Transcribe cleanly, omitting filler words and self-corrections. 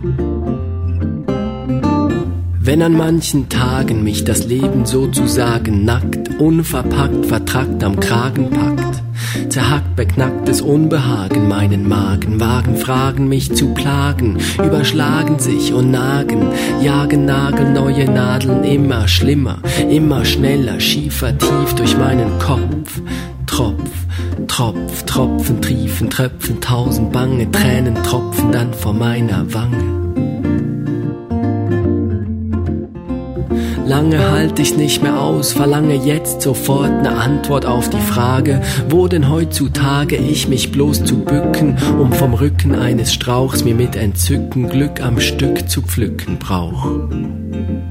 Wenn an manchen Tagen mich das Leben sozusagen nackt, unverpackt, vertrackt am Kragen packt, zerhackt, beknacktes Unbehagen meinen Magen, wagen Fragen mich zu plagen, überschlagen sich und nagen, jagen nagelneue Nadeln immer schlimmer, immer schneller, schiefer, tief durch meinen Kopf. Tropf, Tropf, Tropfen, triefen, tröpfen, tausend bange Tränen tropfen dann vor meiner Wange. Lange halte ich's nicht mehr aus, verlange jetzt sofort eine Antwort auf die Frage, wo denn heutzutage ich mich bloß zu bücken, um vom Rücken eines Strauchs mir mit Entzücken Glück am Stück zu pflücken brauch.